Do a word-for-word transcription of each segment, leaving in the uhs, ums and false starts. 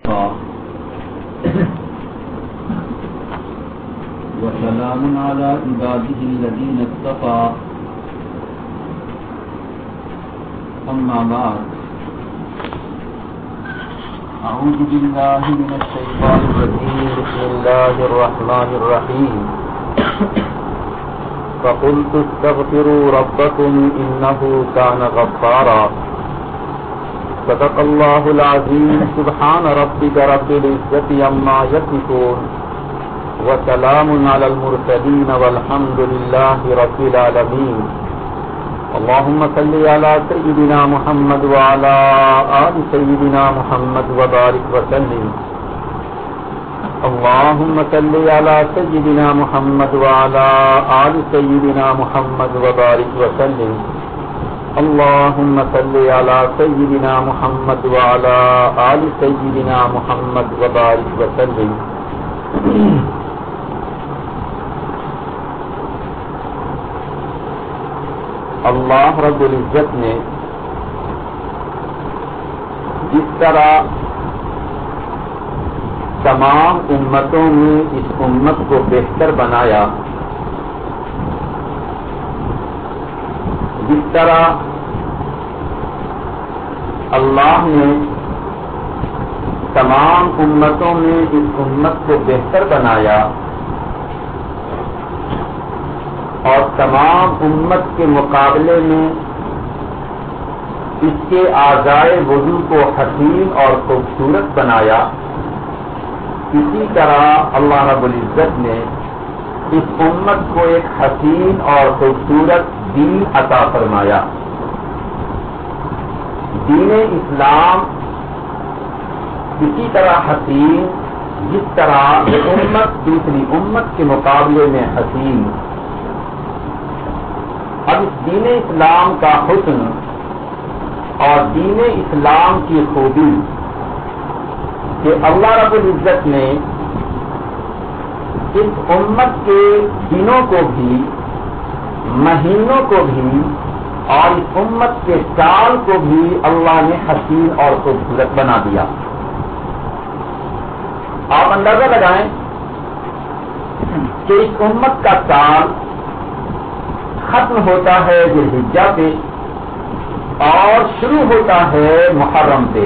وسلام على عباده الذين اصطفى أما بعد أعوذ بالله من الشيطان الرجيم بسم الله الرحمن الرحيم فقلت استغفروا ربكم إنه كان غفارا صدق الله العظيم سبحان ربك رب العزة عما يصفون وسلام على المرسلين والحمد لله رب العالمين اللهم صل على سيدنا محمد وعلى آل سيدنا محمد وبارك وسلم اللهم صل على سيدنا محمد وعلى آل سيدنا محمد وبارك وسلم اللهم صل على سيدنا محمد وعلى آل سيدنا محمد وبارك وسلم. اللہ رب العزت نے جس طرح تمام امتوں میں اس امت کو بہتر بنایا، جس طرح اللہ نے تمام امتوں میں اس امت کو بہتر بنایا اور تمام امت کے مقابلے میں اس کے اعضائے وضو کو حسین اور خوبصورت بنایا، اسی طرح اللہ رب العزت نے اس امت کو ایک حسین اور خوبصورت دین عطا فرمایا. دین اسلام اسی طرح حسین جس طرح امت دوسری امت کے مقابلے میں حسین. اب اس دین اسلام کا حسن اور دین اسلام کی خوبی کہ اللہ رب العزت نے اس امت کے دنوں کو بھی، مہینوں کو بھی اور اس امت کے سال کو بھی اللہ نے حسین اور خوبصورت بنا دیا. آپ اندازہ لگائیں کہ اس امت کا سال ختم ہوتا ہے ذوالحجہ پہ اور شروع ہوتا ہے محرم پہ.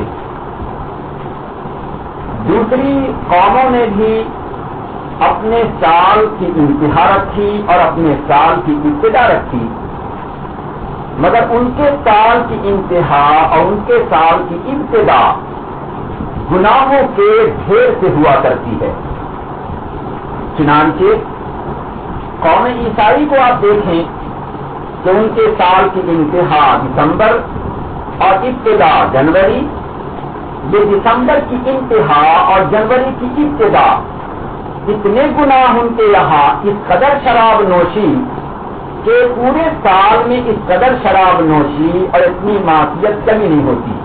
دوسری قوموں نے بھی اپنے سال کی انتہا رکھی اور اپنے سال کی ابتدا رکھی، مگر ان کے سال کی انتہا اور ان کے سال کی ابتدا گناہوں کے ڈھیر سے ہوا کرتی ہے. چنانچہ قوم عیسائی کو آپ دیکھیں کہ ان کے سال کی انتہا دسمبر اور ابتدا جنوری. یہ دسمبر کی انتہا اور جنوری کی ابتدا اتنے گناہ ان کے یہاں اس قدر شراب نوشی کہ پورے سال میں اس قدر شراب نوشی اور اتنی معصیت کمی نہیں ہوتی.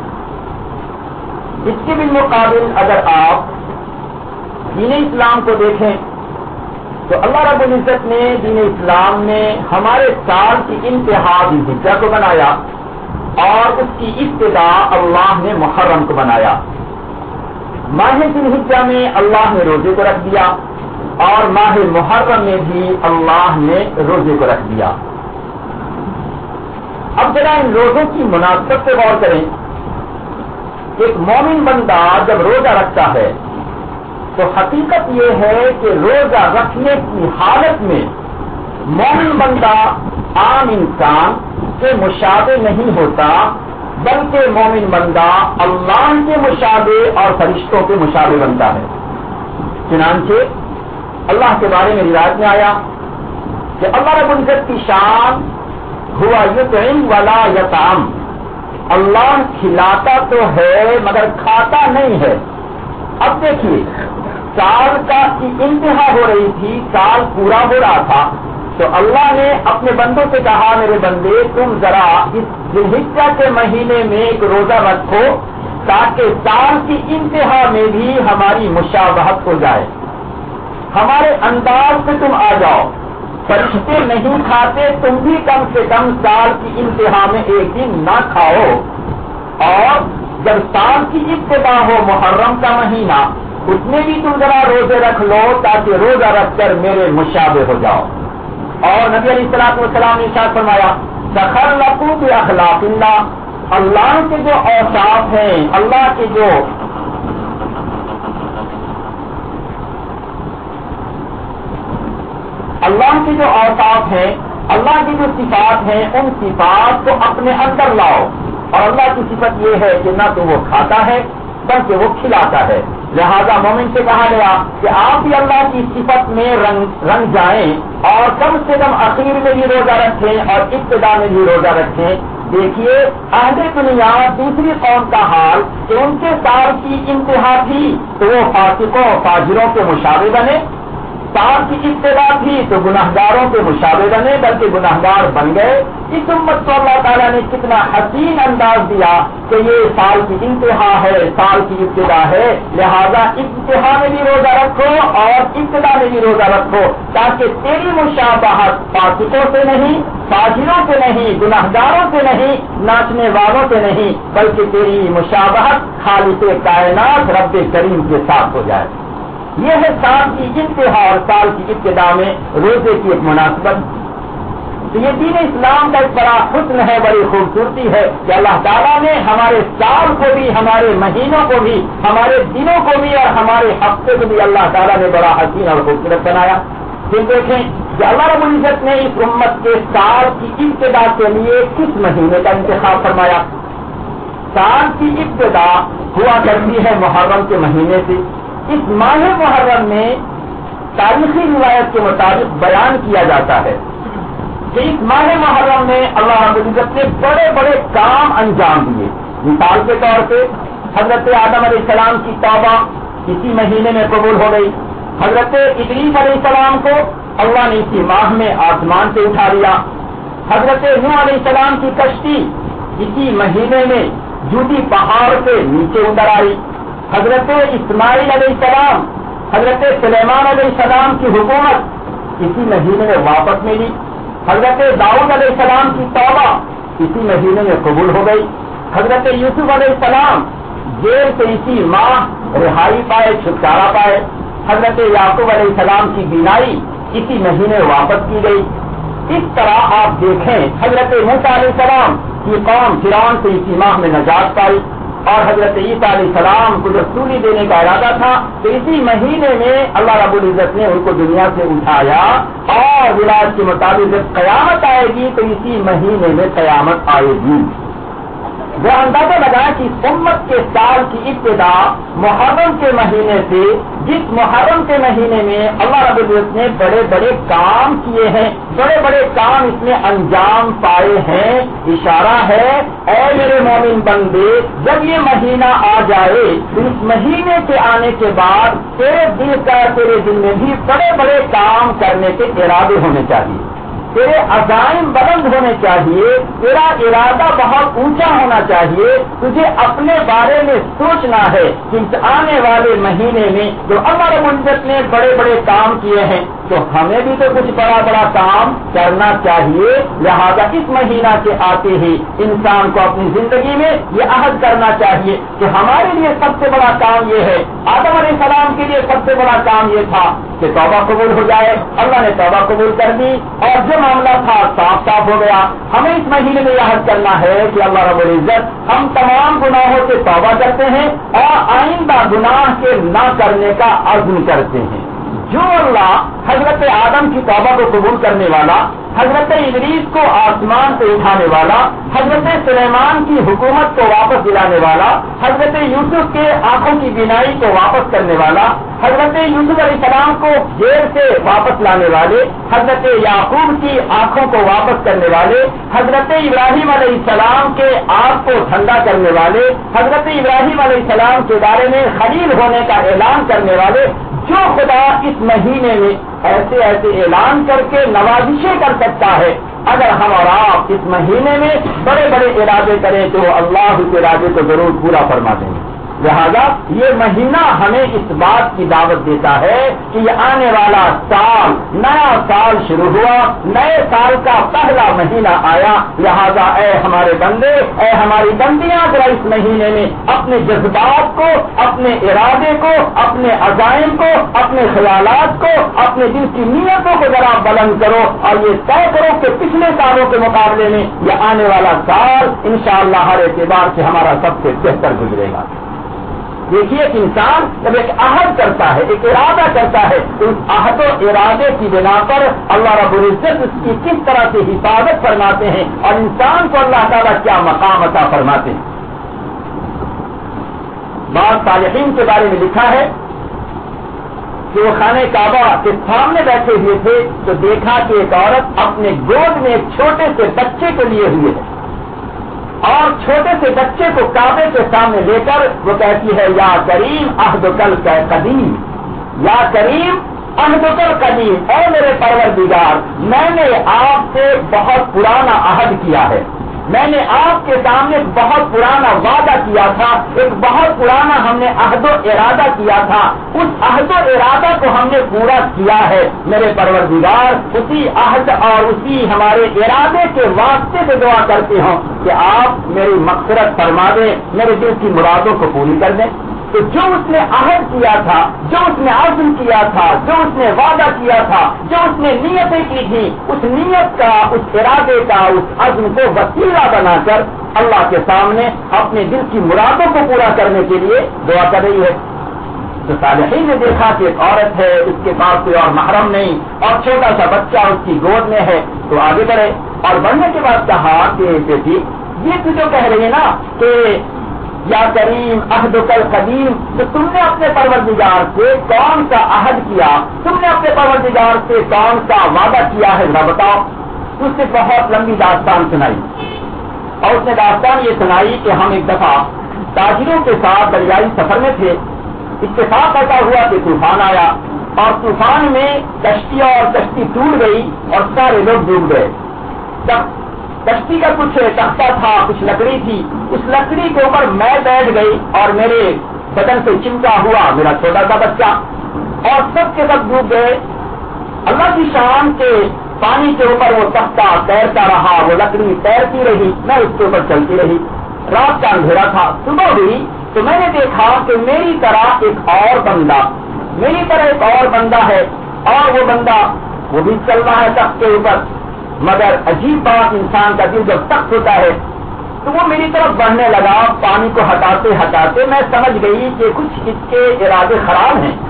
اس کے بالمقابل اگر آپ دین اسلام کو دیکھیں تو اللہ رب العزت نے دین اسلام میں ہمارے سال کی انتہا ذوالحجہ کو بنایا اور اس کی ابتدا اللہ نے محرم کو بنایا. ماہ ذوالحجہ میں اللہ نے روزے کو رکھ دیا اور ماہ محرم میں بھی اللہ نے روزے کو رکھ دیا. اب ذرا ان روزوں کی مناسبت سے غور کریں. ایک مومن بندہ جب روزہ رکھتا ہے تو حقیقت یہ ہے کہ روزہ رکھنے کی حالت میں مومن بندہ عام انسان کے مشابہ نہیں ہوتا، بلکہ مومن بندہ اللہ کے مشابہ اور فرشتوں کے مشابہ بنتا ہے. چنانچہ اللہ کے بارے میں روایت میں آیا کہ اللہ رب العزت کی شان ہوا یطعم ولا یطعم، اللہ کھلاتا تو ہے مگر کھاتا نہیں ہے. اب دیکھیے سال کا کی انتہا ہو رہی تھی، سال پورا ہو رہا تھا، تو اللہ نے اپنے بندوں سے کہا میرے بندے تم ذرا اس ذوالحجہ کے مہینے میں ایک روزہ رکھو تاکہ سال کی انتہا میں بھی ہماری مشابہت ہو جائے، ہمارے انداز سے تم آ جاؤ. فرشتے نہیں کھاتے، تم بھی کم سے کم سال کی انتہا میں ایک دن نہ کھاؤ اور جب سال کی ابتدا ہو محرم کا مہینہ اس میں بھی تم ذرا روزے رکھ لو تاکہ روزہ رکھ کر میرے مشابہ ہو جاؤ. اور نبی علیہ الصلوۃ والسلام نے ارشاد فرمایا تخلقوا باخلاق اللہ, اللہ کے جو اوصاف ہیں, اللہ کے جو اللہ کے جو اوصاف ہیں, اللہ کی جو صفات ہیں, ان صفات کو اپنے اندر لاؤ. اور اللہ کی صفت یہ ہے کہ نہ تو وہ کھاتا ہے بلکہ وہ کھلاتا ہے. لہذا مومن سے کہا گیا کہ آپ بھی اللہ کی صفت میں رنگ رنگ جائیں اور کم سے کم اخیر میں بھی روزہ رکھیں اور ابتدا میں بھی روزہ رکھیں. دیکھیے اہل دنیا دوسری قوم کا حال کہ ان کے سال کی انتہا تھی تو وہ فاسقوں فاجروں کے مشابہ بنے, سال کی ابتدا تھی تو گناہگاروں کے مشابہ بنے بلکہ گناہگار بن گئے. اس امت کو اللہ تعالیٰ نے کتنا حسین انداز دیا کہ یہ سال کی انتہا ہے, سال کی ابتدا ہے, لہذا انتہا میں بھی روزہ رکھو اور ابتدا میں بھی روزہ رکھو تاکہ تیری مشابہت فاسقوں سے نہیں, فاجروں سے نہیں, گناہگاروں سے نہیں, ناچنے والوں سے نہیں, بلکہ تیری مشابہت خالق کائنات رب کریم کے ساتھ ہو جائے. یہ ہے سال کی انتہا اور سال کی ابتدا میں روزے کی ایک مناسبت. تو یہ دین اسلام کا ایک بڑا حسن ہے, بڑی خوبصورتی ہے کہ اللہ تعالیٰ نے ہمارے سال کو بھی, ہمارے مہینوں کو بھی, ہمارے دنوں کو بھی اور ہمارے ہفتے کو بھی اللہ تعالیٰ نے بڑا حسین اور خوبصورت بنایا. پھر دیکھیں کہ اللہ رب العزت نے اس امت کے سال کی ابتدا کے لیے کس مہینے کا انتخاب فرمایا. سال کی ابتدا ہوا کرتی ہے محرم کے مہینے سے. اس ماہ محرم میں تاریخی روایت کے مطابق بیان کیا جاتا ہے کہ اس ماہ محرم میں اللہ رب العزت نے بڑے بڑے کام انجام دیے. مثال کے طور پہ حضرت آدم علیہ السلام کی توبہ اسی مہینے میں قبول ہو گئی. حضرت ادریس علیہ السلام کو اللہ نے اسی ماہ میں آسمان سے اٹھا لیا. حضرت نوح علیہ السلام کی کشتی اسی مہینے میں جوتی پہاڑ سے نیچے اتر آئی. حضرت اسماعیل علیہ السلام, حضرت سلیمان علیہ السلام کی حکومت اسی مہینے میں واپس ملی. حضرت داؤد علیہ السلام کی توبہ اسی مہینے میں قبول ہو گئی. حضرت یوسف علیہ السلام جیل سے اسی ماہ رہائی پائے, چھٹکارا پائے. حضرت یعقوب علیہ السلام کی بینائی اسی مہینے واپس کی گئی. اس طرح آپ دیکھیں حضرت موسیٰ علیہ السلام کی قوم فرعون سے اسی ماہ میں نجات پائی. اور حضرت عیسیٰ علیہ السلام کو جب سولی دینے کا ارادہ تھا تو اسی مہینے میں اللہ رب العزت نے ان کو دنیا سے اٹھایا. اور روایت کے مطابق جب قیامت آئے گی تو اسی مہینے میں قیامت آئے گی. وہ اندازہ لگایا کہ امت کے سال کی ابتدا محرم کے مہینے سے, جس محرم کے مہینے میں اللہ رب العزت نے بڑے بڑے کام کیے ہیں, بڑے بڑے کام اس میں انجام پائے ہیں. اشارہ ہے اے میرے مومن بندے, جب یہ مہینہ آ جائے تو اس مہینے کے آنے کے بعد تیرے دل کا, تیرے دل میں بھی بڑے بڑے کام کرنے کے ارادے ہونے چاہیے, تیرے عزائم بلند ہونے چاہیے, تیرا ارادہ بہت اونچا ہونا چاہیے. تجھے اپنے بارے میں سوچنا ہے کہ اس آنے والے مہینے میں جو اللہ رب العزت نے بڑے بڑے کام کیے ہیں تو ہمیں بھی تو کچھ بڑا بڑا کام کرنا چاہیے. لہذا اس مہینہ کے آتے ہی انسان کو اپنی زندگی میں یہ عہد کرنا چاہیے کہ ہمارے لیے سب سے بڑا کام یہ ہے. آدم علیہ السلام کے لیے سب سے بڑا کام یہ تھا کہ توبہ قبول ہو جائے. اللہ نے توبہ قبول کر دی اور جو معاملہ تھا صاف صاف ہو گیا. ہمیں اس مہینے میں یہ عہد کرنا ہے کہ اللہ رب العزت ہم تمام گناہوں سے توبہ کرتے ہیں اور آئندہ گناہ کے نہ کرنے کا عزم کرتے ہیں. جو اللہ حضرت آدم کی توبہ کو قبول کرنے والا, حضرت ادریس کو آسمان سے اٹھانے والا, حضرت سلیمان کی حکومت کو واپس دلانے والا, حضرت یوسف کے آنکھوں کی بینائی کو واپس کرنے والا, حضرت یوسف علیہ السلام کو جیل سے واپس لانے والے, حضرت یعقوب کی آنکھوں کو واپس کرنے والے, حضرت ابراہیم علیہ السلام کے آگ کو ٹھنڈا کرنے والے, حضرت ابراہیم علیہ السلام کے بارے میں خلیل ہونے کا اعلان کرنے والے, جو خدا اس مہینے میں ایسے ایسے اعلان کر کے نوازشیں کر سکتا ہے, اگر ہم اور آپ اس مہینے میں بڑے بڑے ارادے کریں تو اللہ کے ارادے کو ضرور پورا فرما دیں گے. لہذا یہ مہینہ ہمیں اس بات کی دعوت دیتا ہے کہ یہ آنے والا سال، نیا سال شروع ہوا، نئے سال کا پہلا مہینہ آیا، لہذا اے ہمارے بندے، اے ہماری بندیاں، ذرا اس مہینے میں اپنے جذبات کو، اپنے ارادے کو، اپنے عزائم کو، اپنے خیالات کو، اپنے دل کی نیتوں کو ذرا بلند کرو، اور یہ طے کرو کہ پچھلے سالوں کے مقابلے میں یہ آنے والا سال انشاءاللہ ہر اعتبار سے ہمارا سب سے بہتر گزرے گا۔ دیکھیے کہ انسان جب ایک عہد کرتا ہے، ایک ارادہ کرتا ہے، تو اس عہد و ارادے کی بنا پر اللہ رب العزت اس کی کس طرح سے حفاظت فرماتے ہیں اور انسان کو اللہ تعالیٰ کیا مقام عطا فرماتے ہیں۔ بعض صالحین کے بارے میں لکھا ہے کہ وہ خانہ کعبہ کے سامنے بیٹھے ہوئے تھے تو دیکھا کہ ایک عورت اپنے گود میں ایک چھوٹے سے بچے کو لیے ہوئے ہے، اور چھوٹے سے بچے کو کعبے کے سامنے لے کر وہ کہتی ہے یا کریم عہد کل قدیم، یا کریم عہد کل قدیم، اے میرے پروردگار، میں نے آپ سے بہت پرانا عہد کیا ہے، میں نے آپ کے سامنے ایک بہت پرانا وعدہ کیا تھا، ایک بہت پرانا ہم نے عہد و ارادہ کیا تھا، اس عہد و ارادہ کو ہم نے پورا کیا ہے میرے پروردگار، اسی عہد اور اسی ہمارے ارادے کے واسطے سے دعا کرتے ہوں کہ آپ میری مغفرت فرما دیں، میرے دل کی مرادوں کو پوری کر دیں۔ تو جو اس نے عہد کیا تھا، جو اس نے عزم کیا تھا، جو اس نے وعدہ کیا تھا، جو اس نے نیتیں کی تھی، اس نیت کا، اس ارادے کا، اس عزم کو وسیلہ بنا کر اللہ کے سامنے اپنے دل کی مرادوں کو پورا کرنے کے لیے دعا کر رہی ہے۔ تو صالحین نے دیکھا کہ ایک عورت ہے، اس کے پاس کوئی اور محرم نہیں، اور چھوٹا سا بچہ اس کی گود میں ہے، تو آگے بڑھے، اور بڑھنے کے بعد کہا کہ بیٹی یہ تو جو کہہ رہی ہے نا کہ یا کریم عہد کل قدیم، تو تم نے اپنے پروردگار سے کون سا عہد کیا، تم نے اپنے پروردگار سے کون سا وعدہ کیا ہے ذرا بتاؤ۔ اس نے بہت لمبی داستان سنائی، اور اس نے داستان یہ سنائی کہ ہم ایک دفعہ تاجروں کے ساتھ دریائی سفر میں تھے، اتفاق ایسا ہوا کہ طوفان آیا، اور طوفان میں کشتی اور کشتی ٹوٹ گئی اور سارے لوگ ڈوب گئے۔ جب کشتی کا کچھ تختہ تھا، کچھ لکڑی تھی، اس لکڑی کے اوپر میں بیٹھ گئی اور میرے بدن سے چمٹا ہوا میرا چھوٹا سا بچہ، اور سب کے سب ڈوب گئے۔ اللہ کی شان کے پانی کے اوپر وہ تختہ تیرتا رہا، وہ لکڑی تیرتی رہی، میں اس کے اوپر چلتی رہی۔ رات کا اندھیرا تھا، صبح ہوئی تو میں نے دیکھا کہ میری طرح ایک اور بندہ، میری طرح ایک اور بندہ ہے، اور وہ بندہ وہ بھی چل رہا ہے تخت کے اوپر، مگر عجیب بات، انسان کا دل جب سخت ہوتا ہے تو وہ میری طرف بڑھنے لگا، پانی کو ہٹاتے ہٹاتے میں سمجھ گئی کہ کچھ اس کے ارادے خراب ہیں۔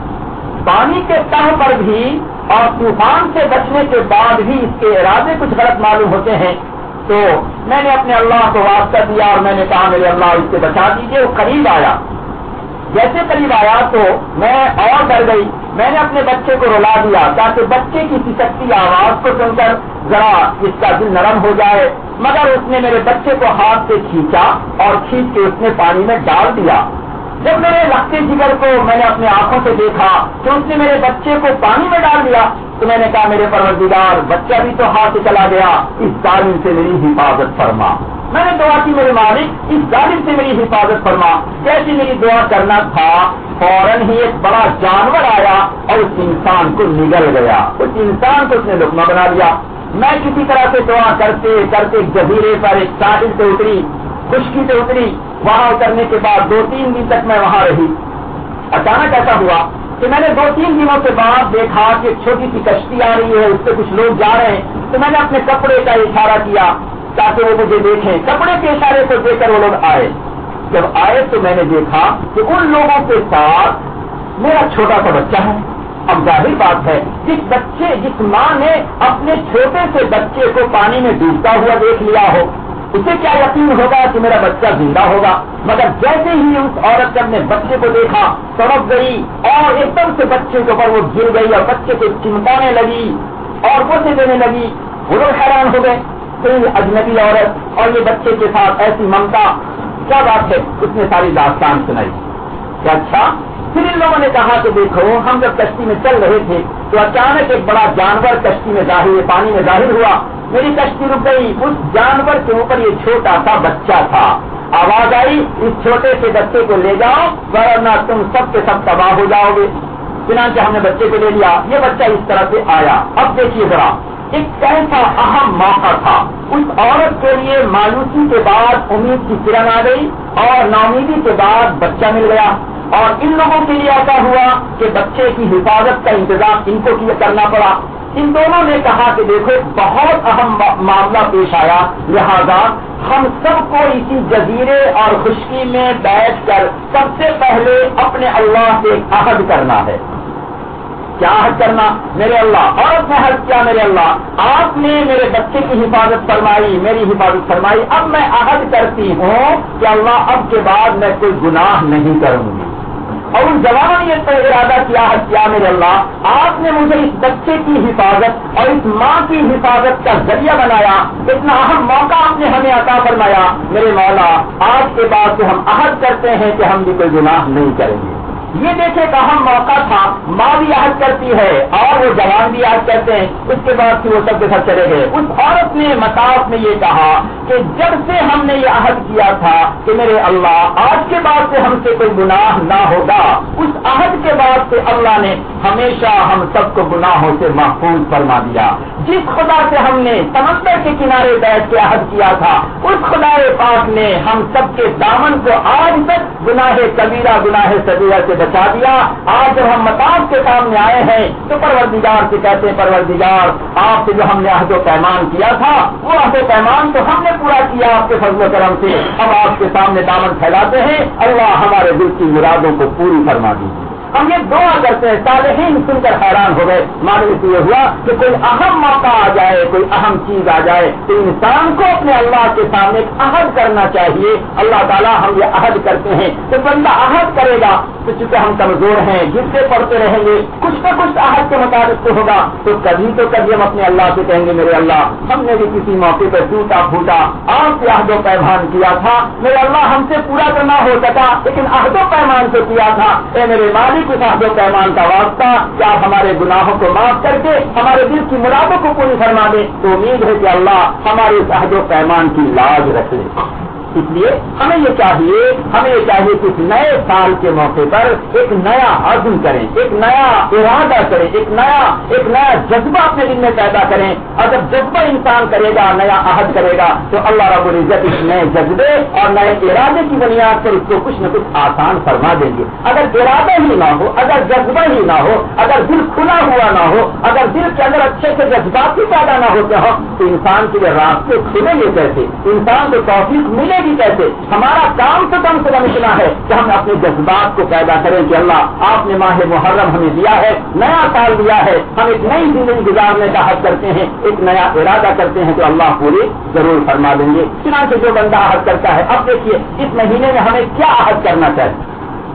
پانی کے تہ پر بھی اور طوفان سے بچنے کے بعد بھی اس کے ارادے کچھ غلط معلوم ہوتے ہیں۔ تو میں نے اپنے اللہ کو واسطہ دیا اور میں نے کہا میرے اللہ اس سے بچا دیجیے۔ وہ قریب آیا، جیسے قریب آیا تو میں اور ڈر گئی، میں نے اپنے بچے کو رلا دیا تاکہ بچے کی سسکتی آواز کو سن کر ذرا اس کا دل نرم ہو جائے، مگر اس نے میرے بچے کو ہاتھ سے کھینچا اور کھینچ کے اس نے پانی میں ڈال دیا۔ جب میرے لگتے جگر کو میں نے اپنے آنکھوں سے دیکھا کہ اس نے میرے بچے کو پانی میں ڈال دیا تو میں نے کہا میرے پروردگار، بچہ بھی تو ہاتھ سے چلا گیا، اس ظالم سے میری حفاظت فرما۔ میں نے دعا کی میرے مالک اس ظالم سے میری حفاظت فرما۔ جیسی میری دعا کرنا تھا فوراً ہی ایک بڑا جانور آیا اور اس انسان کو نگل گیا، اس انسان کو اس نے لقمہ بنا لیا۔ میں کسی طرح سے دعا کرتے کرتے جزیرے پر ایک ساحل سے اتری، خشکی سے اتری، وہاں اترنے کے بعد دو تین دن تک میں وہاں رہی۔ اچانک ایسا ہوا کہ میں نے دو تین دنوں کے بعد دیکھا کہ ایک چھوٹی سی کشتی آ رہی ہے، اس سے کچھ لوگ جا رہے ہیں، تو میں نے اپنے کپڑے کا اشارہ کیا تاکہ وہ مجھے دیکھیں۔ کپڑے کے اشارے کو دیکھ کر وہ لوگ آئے۔ جب آئے تو میں نے دیکھا کہ ان لوگوں کے ساتھ میرا چھوٹا سا بچہ ہے۔ اب ظاہر بات ہے، جس بچے جس ماں نے اپنے چھوٹے سے بچے کو پانی میں ڈوبتا ہوا دیکھ لیا ہو، اسے کیا یقین ہوگا کہ میرا بچہ زندہ ہوگا؟ مگر جیسے ہی اس عورت نے اپنے بچے کو دیکھا سمجھ گئی اور ایک دم سے بچے کے اوپر وہ گر گئی اور بچے کو چمٹانے لگی اور بوسے دینے لگی۔ وہ لوگ حیران ہو گئے، کوئی اجنبی عورت اور یہ بچے کے ساتھ ایسی ممتا، کیا بات ہے؟ اس نے ساری داستان سنائی کہ اچھا۔ پھر ان لوگوں نے کہا کہ دیکھو، ہم جب کشتی میں چل رہے تھے تو اچانک ایک بڑا جانور کشتی میں ظاہر پانی میں ظاہر ہوا، میری کشتی رک گئی۔ اس جانور کے اوپر یہ چھوٹا سا بچہ تھا، آواز آئی اس چھوٹے سے بچے کو لے جاؤ ورنہ تم سب کے سب تباہ ہو جاؤ گے. چنانچہ ہم نے بچے کو لے لیا. یہ بچہ اس طرح سے آیا. اب دیکھیے ذرا ایک کیسا اہم موقع تھا. اس عورت کے لیے مایوسی کے بعد امید کی کرن آ گئی اور ناامیدی کے بعد بچہ مل گیا. اور ان لوگوں کے لیے ایسا ہوا کہ بچے کی حفاظت کا انتظام ان کو کرنا پڑا. ان دونوں نے کہا کہ دیکھو بہت اہم معاملہ پیش آیا, لہذا ہم سب کو اسی جزیرے اور خشکی میں بیٹھ کر سب سے پہلے اپنے اللہ سے عہد کرنا ہے. کیا عہد کرنا؟ میرے اللہ. عورت نے عہد کیا, میرے اللہ آپ نے میرے بچے کی حفاظت فرمائی, میری حفاظت فرمائی, اب میں عہد کرتی ہوں کہ اللہ اب کے بعد میں کوئی گناہ نہیں کروں گی. اور ان جوانوں نے یہ ارادہ کیا ہے کیا میرے اللہ آپ نے مجھے اس بچے کی حفاظت اور اس ماں کی حفاظت کا ذریعہ بنایا, اتنا اہم موقع آپ نے ہمیں عطا فرمایا. میرے مولا آج کے بعد سے ہم عہد کرتے ہیں کہ ہم بھی کوئی گناہ نہیں کریں گے. یہ دیکھے ایک اہم موقع تھا. ماں بھی عہد کرتی ہے اور وہ جوان بھی عہد کرتے ہیں. اس کے بعد پھر وہ سب کے ساتھ چلے گئے. اس عورت نے مطاف میں یہ کہا کہ جب سے ہم نے یہ عہد کیا تھا کہ میرے اللہ آج کے بعد سے ہم سے کوئی گناہ نہ ہوگا, اس عہد کے بعد سے اللہ نے ہمیشہ ہم سب کو گناہوں سے محفوظ فرما دیا. جس خدا سے ہم نے سمندر کے کنارے بیٹھ کے عہد کیا تھا اس خدا پاک نے ہم سب کے دامن کو آج تک گناہ کبیرہ گناہ صغیرہ سے بچا دیا. آج جب ہم مطاف کے سامنے آئے ہیں تو پروردگار سے کہتے ہیں پروردگار آپ سے جو ہم نے عہد و پیمان کیا تھا وہ عہد و پیمان تو ہم نے پورا کیا آپ کے فضل و کرم سے. ہم آپ کے سامنے دامن پھیلاتے ہیں, اللہ ہمارے دل کی مرادوں کو پوری فرما دیجیے. ہم یہ دعا کرتے ہیں. صالحین سن کر حیران ہو گئے. معلوم سے یہ ہوا کہ کوئی اہم موقع آ جائے, کوئی اہم چیز آ جائے تو انسان کو اپنے اللہ کے سامنے ایک عہد کرنا چاہیے. اللہ تعالیٰ ہم یہ عہد کرتے ہیں تو بندہ عہد کرے گا تو چونکہ ہم کمزور ہیں گرتے پڑتے رہیں گے, کچھ نہ کچھ عہد کے مطابق تو ہوگا. تو کبھی تو کبھی ہم اپنے اللہ سے کہیں گے میرے اللہ ہم نے بھی کسی موقع پر ٹوٹا پھوٹا آپ سے عہد و پیمان کیا تھا, میرے اللہ ہم سے پورا تو نہ ہو سکا لیکن عہد و پیمان سے کیا تھا. اے میرے مالک اس عہد و پیمان کا واسطہ کہ آپ ہمارے گناہوں کو معاف کر کے ہمارے دل کی مرادوں کو پوری فرما دیں. تو امید ہے کہ اللہ ہمارے اس عہد و پیمان کی لاج رکھ لے. اس لیے ہمیں یہ چاہیے ہمیں یہ چاہیے کہ اس نئے سال کے موقع پر ایک نیا عزم کریں, ایک نیا ارادہ کریں, ایک نیا ایک نیا جذبہ اپنے دل میں پیدا کریں. اگر جذبہ انسان کرے گا, نیا عہد کرے گا تو اللہ رب العزت اس نئے جذبے اور نئے ارادے کی بنیاد پر اس کو کچھ نہ کچھ آسان فرما دیں گے. اگر ارادہ ہی نہ ہو, اگر جذبہ ہی نہ ہو, اگر دل کھلا ہوا نہ ہو, اگر دل کے اندر اچھے سے جذبات بھی پیدا نہ ہوتے ہوں تو انسان کے لیے راستے کھلیں گے کیسے, انسان کو توفیق ملے گی کیسے. ہمارا کام تو کم سے کم اتنا ہے کہ ہم اپنے جذبات کو پیدا کریں کہ اللہ آپ نے ماہ محرم ہمیں دیا ہے, نیا سال دیا ہے, ہم ایک نئی زندگی گزارنے کا عہد کرتے ہیں, ایک نیا ارادہ کرتے ہیں تو اللہ پوری ضرور فرما دیں گے. چنانچہ جو بندہ عہد کرتا ہے, اب دیکھیے اس مہینے میں ہمیں کیا عہد کرنا چاہیے.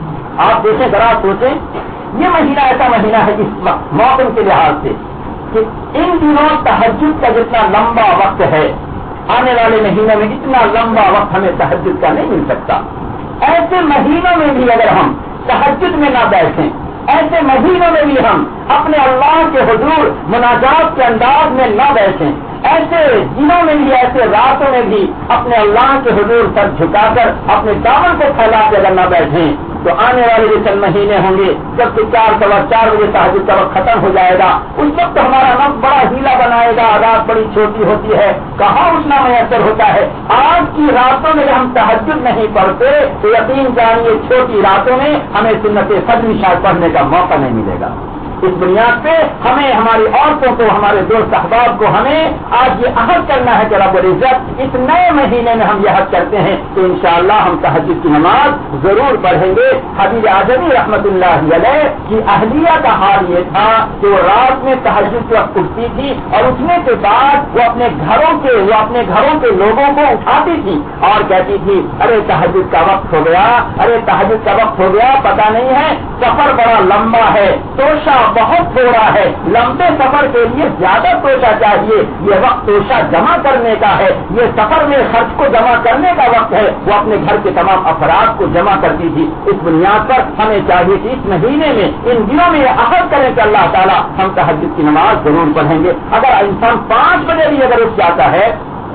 آپ دیکھیں ذرا سوچیں, یہ مہینہ ایسا مہینہ ہے اس موسم کے لحاظ سے کہ ان دنوں تہجد کا جتنا لمبا وقت ہے آنے والے مہینوں میں اتنا لمبا وقت ہمیں تہجد کا نہیں مل سکتا. ایسے مہینوں میں بھی اگر ہم تہجد میں نہ بیٹھیں, ایسے مہینوں میں بھی ہم اپنے اللہ کے حضور مناجات کے انداز میں نہ بیٹھیں, ایسے دنوں میں بھی ایسے راتوں میں بھی اپنے اللہ کے حضور سر جھکا کر اپنے دامن کو پھیلا کے اگر نہ بیٹھیں تو آنے والے جو چند مہینے ہوں گے جب کہ چار سوا چار بجے تہجد کا وقت ختم ہو جائے گا اس وقت ہمارا نفس بڑا ہیلا بنائے گا, رات بڑی چھوٹی ہوتی ہے, کہاں اٹھنا میسر ہوتا ہے. آج کی راتوں میں ہم تہجد نہیں پڑھتے تو یقین جانیے چھوٹی راتوں میں ہمیں سنت فجر شاید پڑھنے کا موقع نہیں ملے گا. اس بنیاد پہ ہمیں ہماری عورتوں کو, ہمارے دوست احباب کو ہمیں آج یہ عہد کرنا ہے کہ رب العزت اس نئے مہینے میں ہم یہ عہد کرتے ہیں تو انشاءاللہ ہم تہجد کی نماز ضرور پڑھیں گے. حبیب اعظمی رحمت اللہ علیہ کی اہلیہ کا حال یہ تھا کہ وہ رات میں تہجد کے وقت اٹھتی تھی اور اٹھنے کے بعد وہ اپنے گھروں کے وہ اپنے گھروں کے لوگوں کو اٹھاتی تھی اور کہتی تھی ارے تہجد کا وقت ہو گیا, ارے تہجد کا وقت ہو گیا, پتہ نہیں ہے سفر بڑا لمبا ہے, توشہ بہت تھوڑا ہے, لمبے سفر کے لیے زیادہ توشہ چاہیے, یہ وقت توشہ جمع کرنے کا ہے, یہ سفر میں خرچ کو جمع کرنے کا وقت ہے. وہ اپنے گھر کے تمام افراد کو جمع کرتی تھی. اس بنیاد پر ہمیں چاہیے کہ اس مہینے میں ان دنوں میں یہ عہد کریں کہ اللہ تعالیٰ ہم تہجد کی نماز ضرور پڑھیں گے. اگر انسان پانچ بجے بھی اگر اٹھ جاتا ہے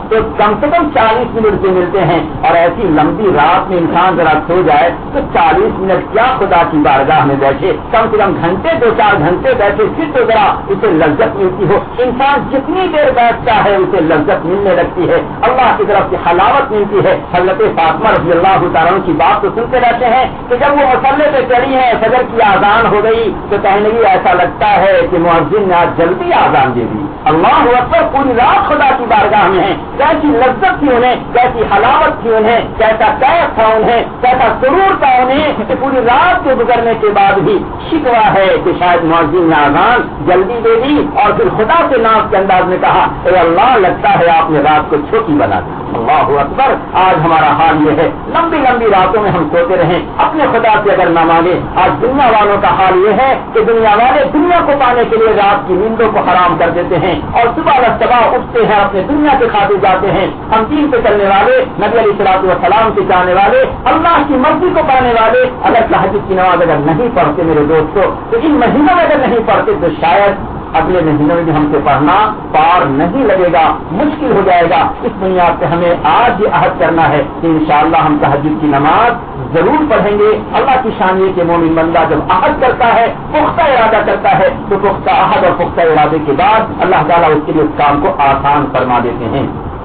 تو کم سے کم چالیس منٹ سے ملتے ہیں، اور ایسی لمبی رات میں انسان ذرا سو جائے تو چالیس منٹ کیا خدا کی بارگاہ میں بیٹھے، کم سے کم گھنٹے دو چار گھنٹے بیٹھے پھر تو ذرا اسے لذت ملتی ہو۔ انسان جتنی دیر بیٹھتا ہے اسے لذت ملنے لگتی ہے، اللہ کی طرف سے حلاوت ملتی ہے۔ حضرت فاطمہ رضی اللہ تعالیٰ کی بات تو سنتے رہتے ہیں کہ جب وہ مسلح پہ چڑھی ہے، فجر کی آزان ہو گئی تو کہنے لگی ایسا لگتا ہے کہ مؤذن نے آج جلدی آزان دے دی۔ اللہ اکبر، پوری رات خدا کی بارگاہ میں ہے، کیسی لذت تھی انہیں، کیسی حلاوت تھی انہیں، کیسا کیف تھا انہیں، کیسا سرور تھا انہیں کہ پوری رات کے گزرنے کے بعد بھی شکوا ہے کہ شاید مؤذن نے آزان جلدی دے دی، اور پھر خدا سے ناز کے انداز میں کہا اے اللہ، لگتا ہے آپ نے رات کو چھوٹی بنا دی۔ اللہ اکبر، آج ہمارا حال یہ ہے، لمبی لمبی راتوں میں ہم سوتے رہیں، اپنے خدا سے اگر نہ مانگے۔ آج دنیا والوں کا حال یہ ہے کہ دنیا والے دنیا کو پانے کے لیے رات کی نیندوں کو حرام کر دیتے ہیں اور صبح صبح اٹھتے ہیں، اپنے دنیا کے خاطر جاتے ہیں۔ ہم دین پہ چلنے والے، نبی علیہ الصلوۃ والسلام کے چاہنے والے، اللہ کی مرضی کو پانے والے، اگر تہجد کی نماز اگر نہیں پڑھتے میرے دوستوں، تو ان مہینوں میں اگر نہیں پڑھتے تو شاید اگلے مہینوں میں بھی ہم سے پڑھنا پار نہیں لگے گا، مشکل ہو جائے گا۔ اس بنیاد پہ ہمیں آج یہ عہد کرنا ہے کہ انشاءاللہ ہم تہجد کی نماز ضرور پڑھیں گے۔ اللہ کی شان یہ کہ مومن بندہ جب عہد کرتا ہے، پختہ ارادہ کرتا ہے، تو پختہ عہد اور پختہ ارادے کے بعد اللہ تعالیٰ اس کے لیے اس کام کو آسان فرما دیتے ہیں۔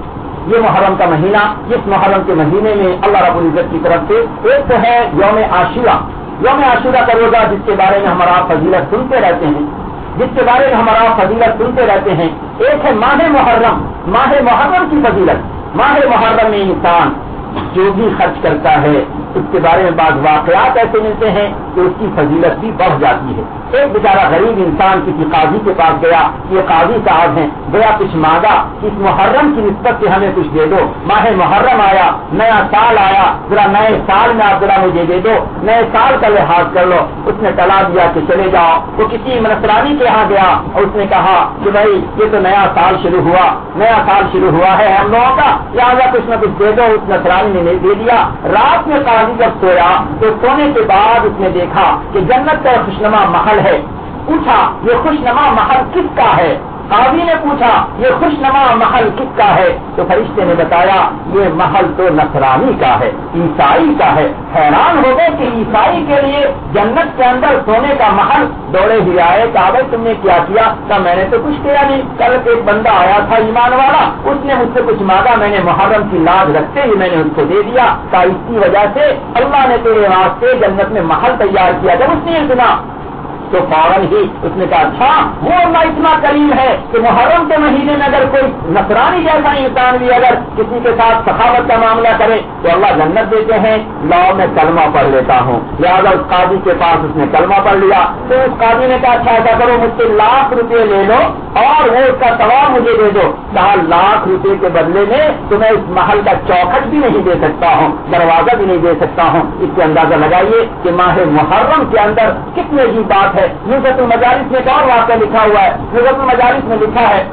یہ محرم کا مہینہ، اس محرم کے مہینے میں اللہ رب العزت کی طرف سے ایک تو ہے یوم عاشورہ، یوم عاشورہ کا روزہ جس کے بارے میں ہمارا فضیلت سنتے رہتے ہیں جس کے بارے میں ہمارا فضیلت سنتے رہتے ہیں ایک ہے ماہ محرم، ماہ محرم کی فضیلت۔ ماہ محرم میں انسان جو بھی خرچ کرتا ہے اس کے بارے میں بعض واقعات ایسے ملتے ہیں کہ اس کی فضیلت بھی بڑھ جاتی ہے۔ ایک بیچارہ غریب انسان کسی قاضی کے پاس گیا، یہ قاضی صاحب ہیں، گیا کچھ مانگا، اس محرم کی نسبت سے ہمیں کچھ دے دو، ماہ محرم آیا، نیا سال آیا، ذرا نئے سال میں آپ ذرا مجھے دے دو، نئے سال کا لحاظ کر لو۔ اس نے ٹلا دیا کہ چلے جاؤ۔ وہ کسی نصرانی کے یہاں گیا اور اس نے کہا کہ بھائی یہ تو نیا سال شروع ہوا، نیا سال شروع ہوا ہے ہم لوگوں کا، لہٰذا کچھ نہ کچھ دے دو۔ اس نصرانی نے دے دیا۔ رات میں قاضی جب سویا تو سونے کے بعد اس نے دیکھا کہ جنت کا خوشنما محل ہے۔ پوچھا یہ خوشنما محل کس کا ہے؟ قاضی نے پوچھا یہ خوشنما محل کس کا ہے؟ تو فرشتے نے بتایا یہ محل تو نصرانی کا ہے، عیسائی کا ہے۔ حیران ہو گئے کہ عیسائی کے لیے جنت کے اندر سونے کا محل، دوڑے ہی آئے، کہا بھائی تم نے کیا کیا؟ کہا میں نے تو کچھ کیا نہیں، کل ایک بندہ آیا تھا ایمان والا، اس نے مجھ سے کچھ مانگا، میں نے محرم کی لاج رکھتے ہی میں نے اس کو دے دیا۔ کہا اس کی وجہ سے اللہ نے تیرے واسطے جنت میں محل تیار کیا۔ جب اس نے یہ سنا تو فوراً ہی اس نے کہا اچھا وہ اللہ اتنا کریم ہے کہ محرم کے مہینے میں اگر کوئی نصرانی جیسا انسان بھی اگر کسی کے ساتھ سخاوت کا معاملہ کرے تو اللہ جنت دیتے ہیں۔ لاؤ میں کلمہ پڑھ لیتا ہوں۔ لہٰذا اس قاضی کے پاس اس نے کلمہ پڑھ لیا۔ تو اس قاضی نے کہا اچھا ایسا کرو مجھ سے لاکھ روپے لے لو اور وہ اس کا ثواب مجھے دے دو۔ کہا لاکھ روپے کے بدلے میں تو میں اس محل کا چوکھٹ بھی نہیں دے سکتا ہوں، دروازہ بھی نہیں دے سکتا ہوں۔ اس سے اندازہ لگائیے کہ ماہ محرم کے اندر کتنی عجیب بات ہے۔ نصرت المجالس میں ایک اور واقعہ لکھا ہوا ہے۔ نصرت المجالس میں لکھا ہے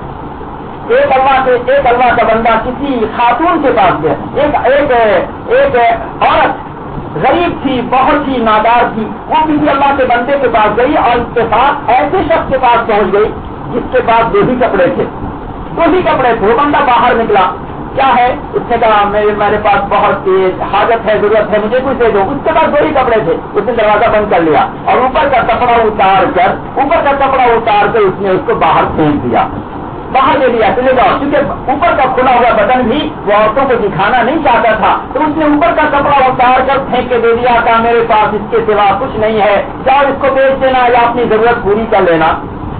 ایک اللہ کے ایک اللہ کا بندہ کسی خاتون کے پاس گیا، ایک ایک ایک عورت غریب تھی، بہت ہی نادار تھی، وہ کسی اللہ کے بندے کے پاس گئی اور اس کے ساتھ ایسے شخص کے پاس پہنچ گئی جس کے پاس دو ہی کپڑے تھے، دو ہی کپڑے تھے۔ وہ بندہ باہر نکلا، کیا ہے؟ اس نے کہا میرے میرے پاس بہت تیز حاجت ہے، ضرورت ہے، مجھے کچھ دے دو۔ اس کے پاس دو ہی کپڑے تھے۔ اس نے دروازہ بند کر لیا اور اوپر کا کپڑا اتار کر اوپر کا کپڑا اتار کر اس نے اس کو باہر پھینک دیا، باہر دے دیا، چلے جاؤ۔ کیونکہ اوپر کا کھلا ہوا بٹن بھی وہ عورتوں کو دکھانا نہیں چاہتا تھا، تو اس نے اوپر کا کپڑا اتار کر پھینک کے دے دیا۔ کہا میرے پاس اس کے سوا کچھ نہیں ہے، جاؤ اس کو بیچ دینا یا اپنی ضرورت پوری کر لینا۔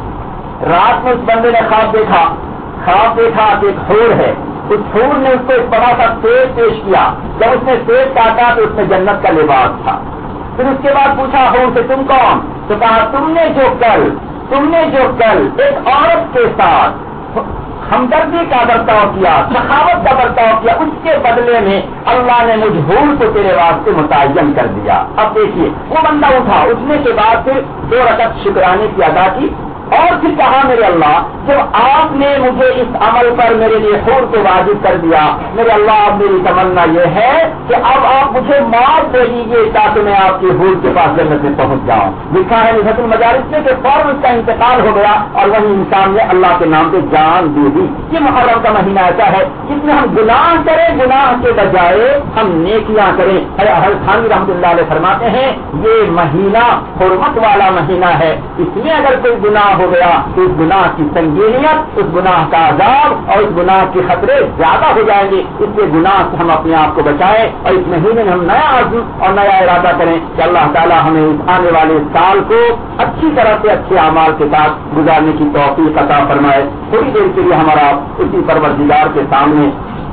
رات میں اس بندے نے خواب دیکھا، خواب دیکھا کہ ایک حور ہے، اس حور نے اس کو ایک بڑا سا سیب پیش کیا۔ جب اس نے سیب کاٹا تو اس میں جنت کا لباس تھا۔ پھر اس کے بعد پوچھا حور سے تم کون؟ تو کہا تم نے جو کل تم نے جو کل ایک عورت کے ساتھ ہمدردی کا برتاؤ کیا، سخاوت کا برتاؤ کیا، اس کے بدلے میں اللہ نے مجھ حور کو تیرے واسطے متعین کر دیا۔ اب دیکھیے وہ بندہ اٹھا، اٹھنے کے بعد پھر دو رکعت شکرانے کی ادا کی، اور پھر کہا میرے اللہ جب آپ نے مجھے اس عمل پر میرے لیے حور کو واجب کر دیا، میرے اللہ اب میری تمنا یہ ہے کہ اب آپ مجھے معاف دے دیجیے تاکہ میں آپ کی حور کے پاس جنت میں پہنچ جاؤں۔ لکھا ہے نزہۃ المدارس میں کہ فوراً اس کا انتقال ہو گیا اور وہی انسان نے اللہ کے نام پہ جان دے دی۔ یہ محرم کا مہینہ ایسا ہے جس میں ہم گناہ کریں، گناہ کے بجائے ہم نیکیاں کریں۔ حضرت تھانوی رحمۃ اللہ علیہ فرماتے ہیں یہ مہینہ حرمت والا مہینہ ہے، اس میں اگر کوئی گناہ ہو گیا تو اس گناہ کی سنگینیت، اس گناہ کا عذاب اور اس گناہ کے خطرے زیادہ ہو جائیں گے۔ اس لیے گناہ سے ہم اپنے آپ کو بچائیں اور اس مہینے میں ہم نیا عزم اور نیا ارادہ کریں کہ اللہ تعالیٰ ہمیں اس آنے والے سال کو اچھی طرح سے اچھے اعمال کے ساتھ گزارنے کی توفیق عطا فرمائے۔ تھوڑی دیر کے لیے ہمارا اسی پروردگار کے سامنے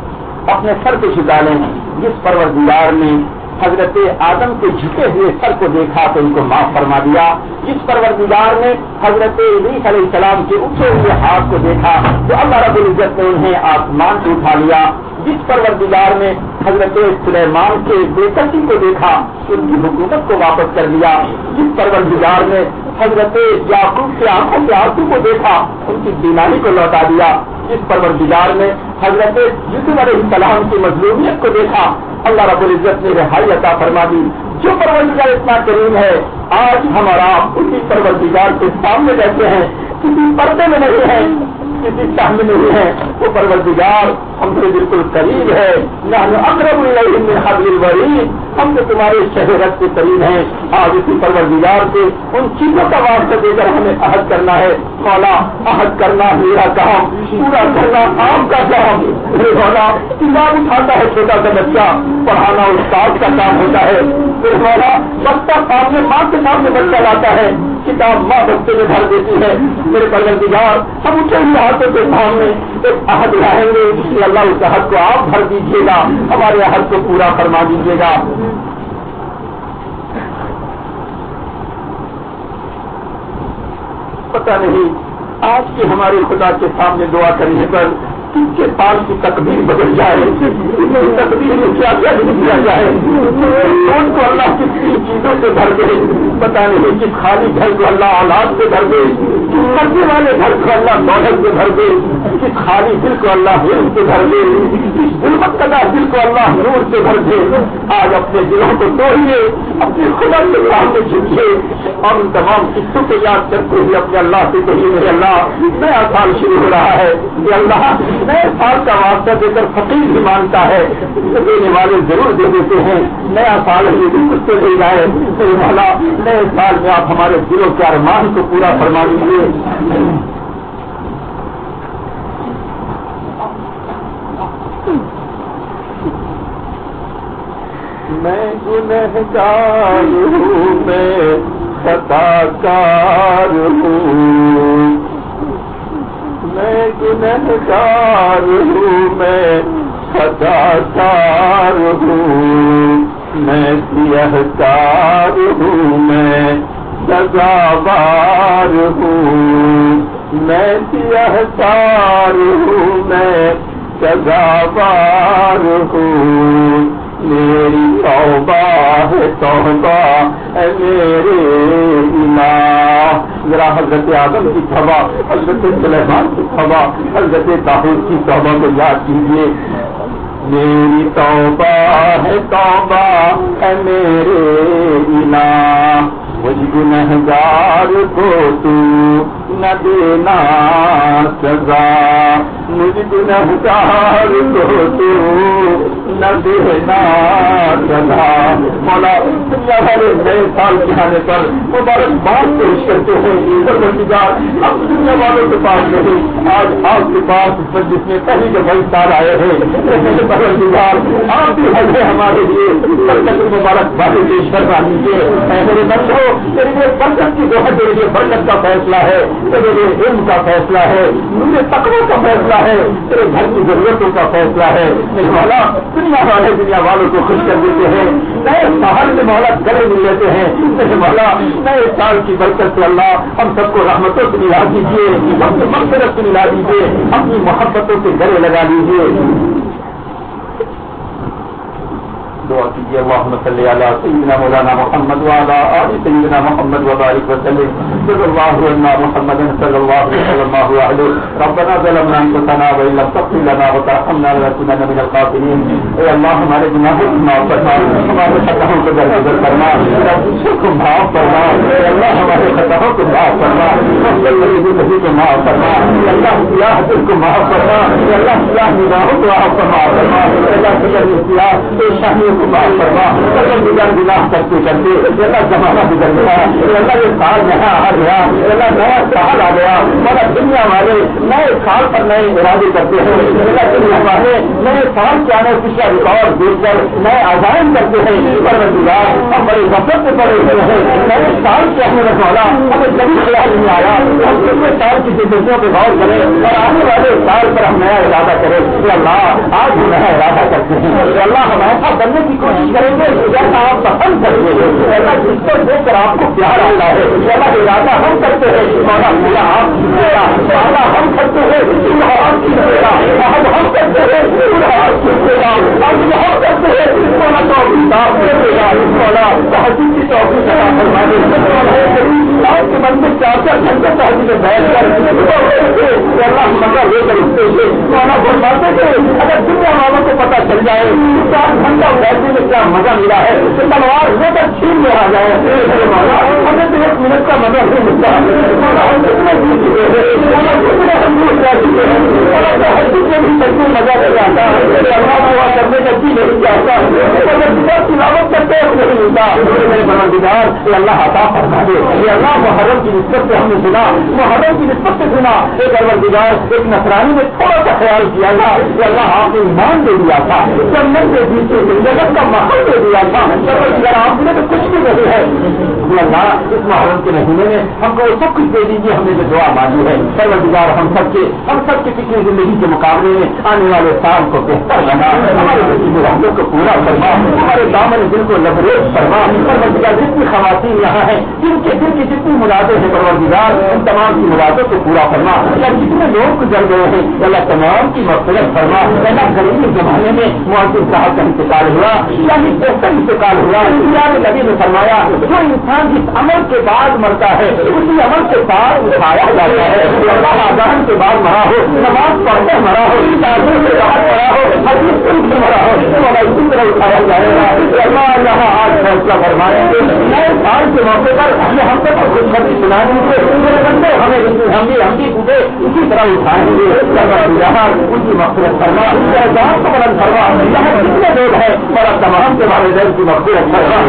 اپنے سر پہ جھکا لیں، جس پروردگار نے حضرت آدم کے جھکے ہوئے سر کو دیکھا تو ان کو معاف فرما دیا، جس پروردگار نے حضرت ادریس علیہ السلام کے اٹھے ہوئے ہاتھ کو دیکھا تو اللہ رب العزت نے انہیں آسمان سے اٹھا لیا، جس پروردگار نے حضرت سلیمان کے بے کسی کو دیکھا ان کی حکومت کو واپس کر لیا، جس پروردگار نے حضرت یعقوب کے آنکھوں کے آنسو کو دیکھا ان کی بیماری کو لوٹا دیا، جس پروردگار نے حضرت یوسف علیہ السلام کی مظلومیت کو دیکھا اللہ رب العزت نے رہائی عطا فرما دی۔ جو پروردگار اتنا کریم ہے آج ہم اور آپ اسی پروردگار کے سامنے رہتے ہیں، کسی پردے میں نہیں ہیں، کسی سامنے نہیں ہے، وہ پروردگار ہم سے بالکل قریب ہے۔ نحن اقرب الیہ من حبل الورید، ہم تو تمہارے شہرت کے قریب ہیں۔ آج اسی پروردگار سے ان چیزوں کا واسطہ دے کر ہمیں عہد کرنا ہے۔ مولا عہد کرنا میرا کام، پورا کرنا آپ کا کام۔ میرے مولا کتاب اٹھاتا ہے چھوٹا سا بچہ، پڑھانا استاد کا کام ہوتا ہے۔ میرے مولا بچہ سامنے ماں کے سامنے بچہ لاتا ہے، کتاب ماں بچے میں بھر دیتی ہے۔ میرے پروردگار ہم اٹھے ہوئے ہاتھوں کے سامنے ایک عہد لائیں گے کہ اللہ اس عہد کو آپ بھر دیجیے گا، ہمارے عہد کو پورا فرما دیجیے گا۔ پتہ نہیں آج کے ہمارے خدا کے سامنے دعا کرنے پر کس کے پاس کی تقدیر بدل جائے، اس کی تقدیر میں کیا کیا نہیں کیا جائے، کون کو اللہ کس کس چیزوں سے بھر دے، پتہ نہیں کس خالی گھر کو اللہ اولاد سے بھر دے، کس مرنے والے گھر کو اللہ دولت سے بھر دے، کس خالی دل کو اللہ علم سے بھر دے، کس ظلمت کدا دل کو اللہ نور سے بھر دے۔ آج اپنے دلوں کو توڑیے، اپنے خدا کے سامنے جھکیے اور ان تمام قصوں کو یاد کرتے ہوئے اپنے اللہ سے کہیے میرے اللہ نیا سال شروع ہو رہا ہے، یہ اللہ نئے سال کا واسطہ دے کر فقیر بھی مانتا ہے، دینے والے ضرور دے دیتے ہیں، نیا سال ہے یہ بھی کچھ سے دے جائے۔ میرے مولا نئے سال میں آپ ہمارے دلوں کے ارمان کو پورا فرما دیجیے۔ میں گنہگار ہوں، میں خطا کار ہوں، میں گنہگار ہوں، میں خطا کار ہوں، میں سیہکار ہوں، میں سزاوار ہوں، میں سیہکار ہوں، میں سزاوار ہوں، میری توبہ ہے توبہ اے میرے الہ۔ ذرا حضرت آدم کی توبہ، حضرت سلیمان کی توبہ، حضرت طاہور کی توبہ کو یاد کیجیے۔ میری توبہ ہے توبہ اے میرے الہ، مجھ گنہگار کو تو نہ دینا سزا، مجھ گنہگار کو تو نہ دینا سزا۔ مولا دنیا والے نئے سال کے آنے پر مبارکباد پیش کرتے ہیں، پروردگار اب دنیا والوں کے پاس نہیں، آج آپ کے پاس جس میں پہلی جو بڑی سال آئے ہیں پروردگار آپ بھی ہے ہمارے لیے برکت مبارکباد پیش کروا دیجیے۔ اے میرے بندو تیرے لیے برکت کی دعا، تیرے لیے برکت کا فیصلہ ہے، تیرے لیے علم کا فیصلہ ہے، مجھے تقوی کا فیصلہ ہے، تیرے گھر کی ضرورتوں کا فیصلہ ہے۔ میرے مولا دنیا والے دنیا والوں کو خوش کر دیتے ہیں، نئے سال میں مولا گلے مل لیتے ہیں۔ میرے مولا نئے سال کی برکت سے اللہ ہم سب کو رحمتوں سے ملا دیجیے، اپنی مغفرت سے ملا دیجیے، اپنی محبتوں سے گلے لگا لیجیے۔ دعا کیجیے اللہم صلی علی سیدنا مولانا محمد وعلی آل سیدنا محمد وبارک وسلم صلی اللہ علیہ محمد صلی اللہ علیہ وسلم ربنا ظلمنا انفسنا وان لم تغفر لنا وترحمنا لنكونن من الخاسرین. اے اللہ ہمارے گناہوں کو معاف فرما, ہمارے خطاؤں کو درگزر فرما, کو معاف فرما. اے اللہ ہمارے خطاؤں کو معاف فرما, نہیں کو معاف فرما. اللہ سیاہ دل کو معاف فرما, اللہ سیاہ نگاہوں کو معاف فرما فرما. اللہ سیاہ شاہیوں کو معاف فرما. گزر گناہ کرتے کرتے اللہ زمانہ گزر گیا, اللہ یہ سال یہاں آ گیا, اللہ نیا سال آ گیا. مگر دنیا والے نئے سال پر نئے ارادے کرتے ہیں, اللہ دنیا والے نئے سال کے آنے پچھلا ریکارڈ دیکھ کر نئے عزائم کرتے ہیں. پروردگار ہم بڑے غفلت سے پڑے ہوئے ہیں. نئے سال کے آنے والا ہمیں کبھی خیال نہیں آیا. ہم پچھلے سال کی زندگیوں پہ غور کریں اور آنے والے سال پر ہم نیا ارادہ کریں. اللہ آج ہم نیا ارادہ کرتے ہیں. اللہ ہم ایسا بننے کی کوشش کریں گے جیسا آپ پسند کرتے ہیں. اللہ جس کو دیکھ کر آپ کو پیار آتا ہے. اللہ ارادہ ہم کرتے ہیں مولا میرا آپ کیجیے گا. مولا ہم کرتے ہیں آپ کیجیے گا. آج ہم کرتے ہیں آپ کیجیے گا. آج ہم کرتے ہیں مولا توفیق آپ دے گا. مولا تہذیب کی توفیق عطا فرما دے. آپ کے بندے چار چار گھنٹے تہذیب میں بیٹھ کر اللہ مزہ لے کر اٹھتے تھے. مولا فرماتے تھے اگر دنیا والوں کو پتہ چل جائے چار گھنٹہ بیٹھنے میں کیا مزہ ملا ہے تو تلوار لے کر چھین میں آ جائے. ہمیں تو ایک منٹ کا مزہ نہیں ملتا. ہم کتنے دور چکے ہیں, کتنے ہم دور جا چکے ہیں. تہذیب میں بھی سچی مزہ لے جاتا ہے. اللہ دعا کرنے کا جی نہیں جاتا. تلاوت کرتے نہیں ملتا. میرے پروردگار اللہ عطا فرما دے. یہ اللہ محرم کی نسبت سے ہم نے سنا, محرم کی نسبت سے سنا. ایک پروردگار ایک نصرانی نے تھوڑا سا خیال کیا تھا کہ اللہ آپ نے ایمان دے دیا تھا, جنت دے دی تھی, جگت کا ماحول دے دیا تھا. اگر آپ نے تو کچھ بھی نہیں ہے. اللہ اس محرم کے مہینے میں ہم کو سب کچھ دے دیجیے. ہم نے جو دعا مانگی ہے پروردگار ہم سب کے ہم سب کی پچھلی زندگی کے مقابلے میں آنے والے سال کو بہتر بنا, ہمارے رحمتوں کو پورا فرما, ہمارے دامن دل کو لبریز فرما. پروردگار جتنی خواتین یہاں ہیں جن کے دل کی جتنی مرادیں ہیں پروردگار ان تمام کی مرادوں کو پورا فرما. یا جتنے لوگ گزر گئے ہیں اللہ تمام کی مغفرت فرما. اللہ غریبی زمانے میں معزز صاحب کا انتقال ہوا, یعنی بہتر انتقال ہوا. نبی نے فرمایا جو انسان جس عمل کے بعد مرتا ہے اسی عمل کے بعد اٹھایا جاتا ہے. اللہ آزان کے بعد مرا ہو, نماز پڑھتے مرا ہو, تعلیم کے بعد مرا ہو, حدیث سن کے مرا ہو, تو اسی طرح اٹھایا جائے گا. اللہ اللہ آج فیصلہ فرمائیں گے نئے سال کے موقع پر ہمیں ہم تک خوشخبری سنائیں گے. میرے بندے ہمیں ہم بھی ہم بھی مجھے اسی طرح اٹھائیں گے. ان کی مغفرت فرما, اعزاز کو بلند فرما. یہاں کتنے لوگ ہیں اور اب تمام کے بارے میں کی مغفرت فرما.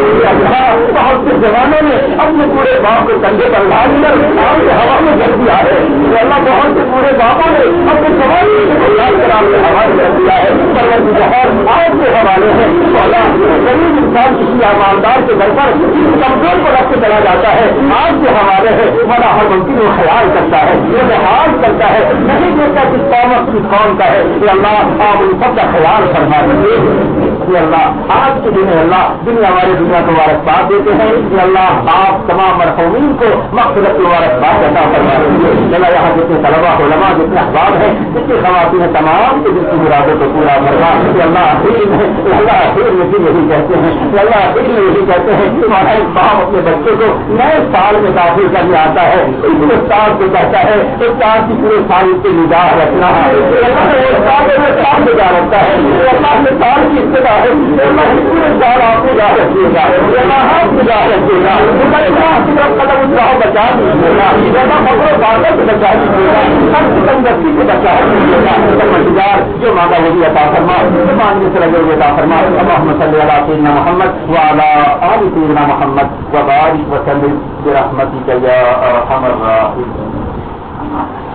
بہت سے جوانوں نے اپنے پورے باپ کو کندھے پر ڈال کر آپ کے ہوا میں کر دیا ہے. اللہ بہت سے پورے باپوں نے اپنے جوانی کو ڈال کر آپ کے حوالے کر دیا ہے. آج کے حوالے ہے غریب انسان کسی ایماندار کے گھر پر کمزور کو رکھ کے چلا جاتا ہے. آج کے حوالے ہے بڑا ہر ممکن وہ خیال کرتا ہے, وہ لحاظ کرتا ہے, نہیں دیکھتا کس قوم کس قوم کا ہے. یہ اللہ آپ ان سب کا خیال فرما دیجیے. اللہ آج کے دن اللہ دنیا والے دنیا کو مبارکباد دیتے ہیں. یہ اللہ آپ تمام مرحومین کو مغفرت مبارکباد عطا فرما دیجیے. اللہ یہاں جتنے طلبا علماء جتنے احباب ہیں جتنی خواتین ہیں تمام کے جن کی مرادوں کو پورا فرما. یہ اللہ آخر ہے اللہ آخر میں بھی یہی کہتے ہیں اللہ آخر میں یہی کہتے ہیں کہ ہمارا ایک باپ اپنے بچے کو نئے سال میں داخل کرنے آتا ہے. اس استاد کو کہتا ہے استاد کی پورے سال کی نگاہ رکھنا ہے. سال نگاہ رکھتا ہے. اللہ کے سال کی ابتدا ہے. اللہ پورے سال آپ نگاہ رکھیے گا. اللہ آپ نگاہ رکھیے گا. قدم اٹھاؤ بچا دیجیے گا. اللہ خبروں باتوں سے بچا دیجیے گا. ہر تندرستی سے بچا دیجیے گا. مزیدار جو مانگا وہ بھی عطا فرما, جو مانگنے سے لگے ہوئے عطا فرما. اللہم صلی علی سیدنا محمد وعلی آل سیدنا محمد وبارک وسلم برحمتک یا ارحم الراحمین.